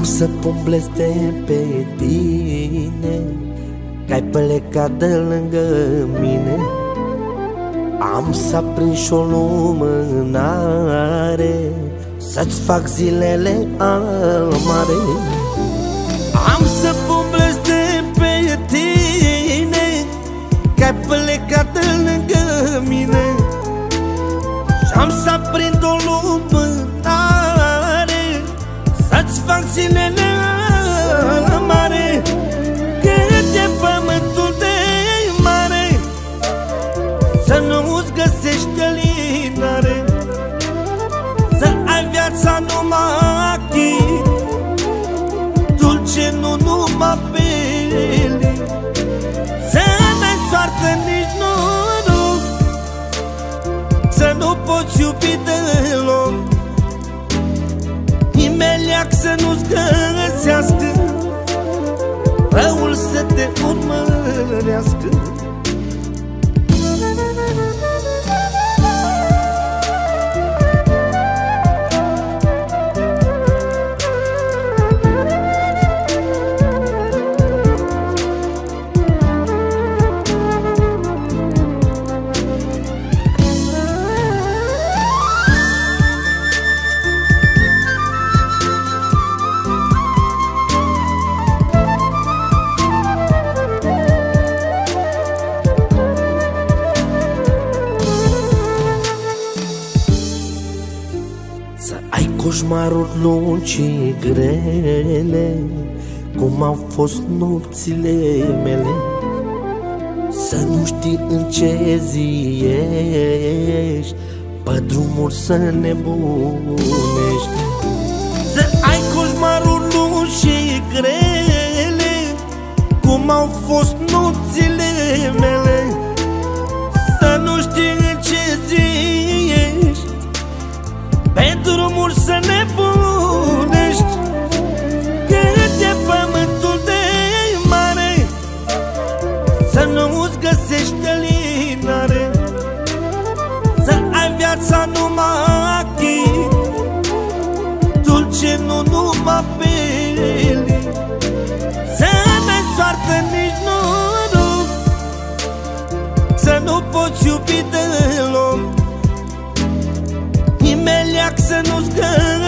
Am să pun blestem pe tine, că-ai plecat de lângă mine. Am să aprind și o lumânare, să-ți fac zilele amare. Am să pun blestem pe tine, că-ai plecat de lângă mine. Și am să aprind o lumânare, să-ți fac zilele amare. Cât e pământul de mare, să nu-ți găsești alinare, să ai viața numai aici, dulce, nu numai bele. Să n-ai soartă nici noroc, să nu poți iubi deloc. Nimeleac să nu-ți găsească, răul să te urmărească. Să ai coșmaruri lungi și grele, cum au fost nopțile mele. Să nu știi în ce zi ești, pe drumuri să nebunești. Să ai coșmaruri lungi și grele, cum au fost nopțile mele. Să nu știi în ce zi ești, pe drumuri să nebunești. Cât e pământul de mare, să nu-ți găsești alinare, să ai viața numai aici, dulce, nu numai bele. Să n-ai soartă nici noroc, să nu poți iubi deloc. Nimeleac să nu-ți găsești